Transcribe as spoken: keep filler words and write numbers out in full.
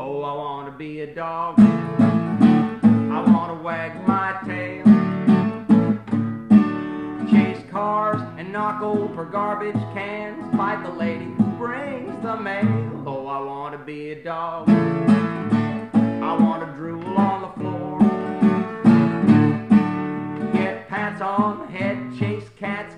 Oh, I want to be a dog. I want to wag my tail, chase cars and knock over garbage cans, fight the lady who brings the mail. Oh, I want to be a dog. I want to drool on the floor, get pats on the head, chase cats,